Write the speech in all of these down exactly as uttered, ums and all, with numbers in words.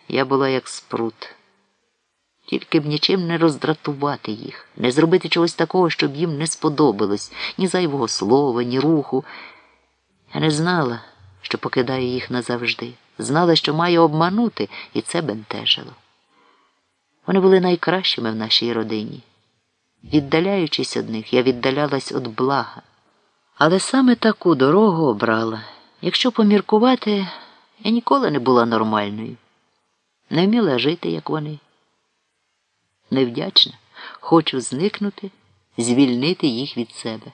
Я була як спрут. Тільки б нічим не роздратувати їх, не зробити чогось такого, щоб їм не сподобалось, ні зайвого слова, ні руху. Я не знала, що покидаю їх назавжди. Знала, що маю обманути, і це бентежило. Вони були найкращими в нашій родині. Віддаляючись від них, я віддалялась від блага. Але саме таку дорогу обрала. Якщо поміркувати, я ніколи не була нормальною. Не вміла жити, як вони. Невдячна, хочу зникнути, звільнити їх від себе.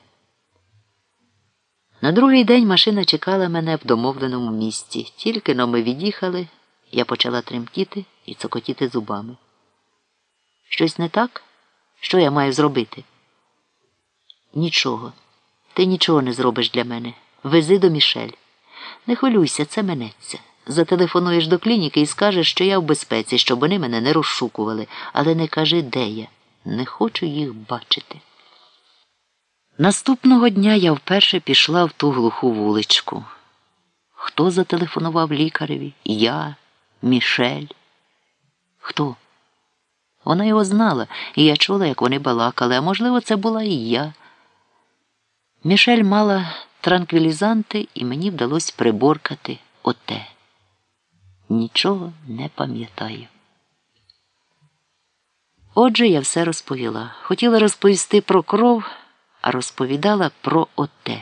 На другий день машина чекала мене в домовленому місці. Тільки но ми від'їхали, я почала тремтіти і цокотіти зубами. Щось не так? Що я маю зробити? Нічого. Ти нічого не зробиш для мене. Вези до Мішель. Не хвилюйся, це минеться. Зателефонуєш до клініки і скажеш, що я в безпеці, щоб вони мене не розшукували. Але не кажи, де я. Не хочу їх бачити. Наступного дня я вперше пішла в ту глуху вуличку. Хто зателефонував лікареві? Я? Мішель? Хто? Вона його знала, і я чула, як вони балакали, а можливо, це була і я. Мішель мала транквілізанти, і мені вдалося приборкати оте. Нічого не пам'ятаю. Отже, я все розповіла. Хотіла розповісти про кров, а розповідала про оте.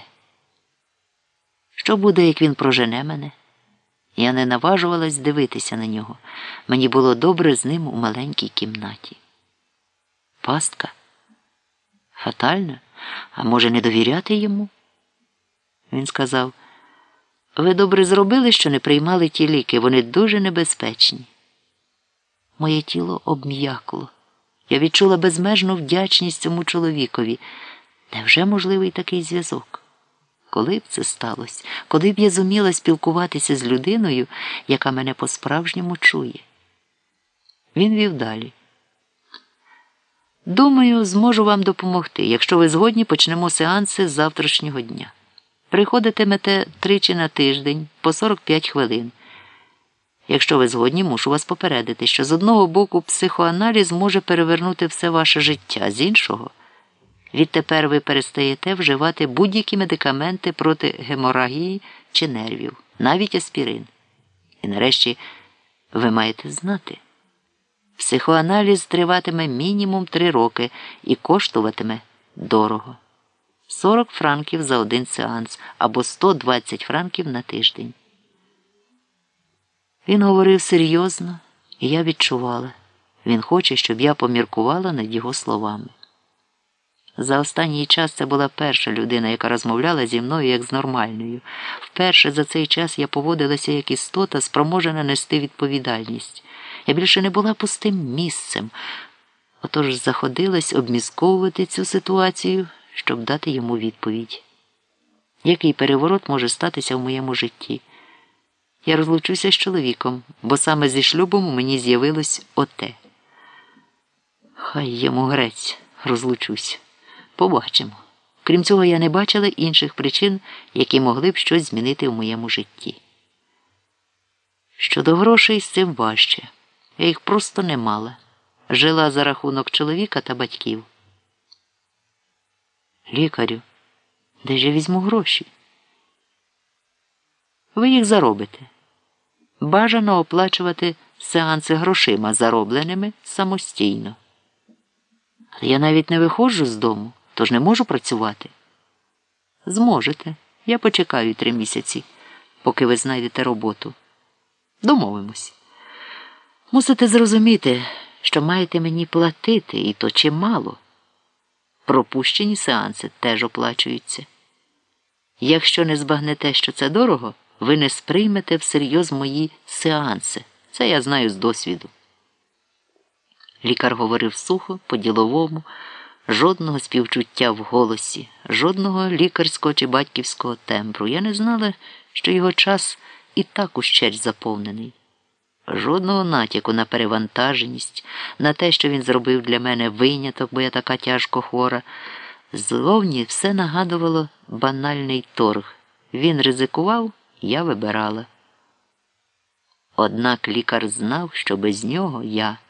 Що буде, як він прожене мене? Я не наважувалась дивитися на нього. Мені було добре з ним у маленькій кімнаті. Пастка? Фатальна? А може, не довіряти йому? Він сказав: ви добре зробили, що не приймали ті ліки, вони дуже небезпечні. Моє тіло обм'якло. Я відчула безмежну вдячність цьому чоловікові. Невже можливий такий зв'язок? Коли б це сталося? Коли б я зуміла спілкуватися з людиною, яка мене по-справжньому чує? Він вів далі. Думаю, зможу вам допомогти. Якщо ви згодні, почнемо сеанси з завтрашнього дня. Приходитимете тричі на тиждень, по сорок п'ять хвилин. Якщо ви згодні, мушу вас попередити, що з одного боку психоаналіз може перевернути все ваше життя, з іншого – відтепер ви перестаєте вживати будь-які медикаменти проти геморагії чи нервів, навіть аспірин. І нарешті ви маєте знати. Психоаналіз триватиме мінімум три роки і коштуватиме дорого. сорок франків за один сеанс або сто двадцять франків на тиждень. Він говорив серйозно, і я відчувала. Він хоче, щоб я поміркувала над його словами. За останній час це була перша людина, яка розмовляла зі мною як з нормальною. Вперше за цей час я поводилася як істота, спроможена нести відповідальність. Я більше не була пустим місцем. Отож заходилась обмізковувати цю ситуацію, щоб дати йому відповідь. Який переворот може статися в моєму житті? Я розлучуся з чоловіком, бо саме зі шлюбом у мені з'явилось оте. Хай йому грець, розлучусь. Побачимо. Крім цього, я не бачила інших причин, які могли б щось змінити в моєму житті. Щодо грошей, з цим важче. Я їх просто не мала. Жила за рахунок чоловіка та батьків. Лікарю, де ж я візьму гроші? Ви їх заробите. Бажано оплачувати сеанси грошима, заробленими самостійно. Але я навіть не виходжу з дому, тож не можу працювати. Зможете. Я почекаю три місяці, поки ви знайдете роботу. Домовимось. Мусите зрозуміти, що маєте мені платити, і то чимало. Пропущені сеанси теж оплачуються. Якщо не збагнете, що це дорого, ви не сприймете всерйоз мої сеанси. Це я знаю з досвіду. Лікар говорив сухо, по-діловому, жодного співчуття в голосі, жодного лікарського чи батьківського тембру. Я не знала, що його час і так ущерть заповнений. Жодного натяку на перевантаженість, на те, що він зробив для мене виняток, бо я така тяжко хвора. Зловні все нагадувало банальний торг. Він ризикував, я вибирала. Однак лікар знав, що без нього я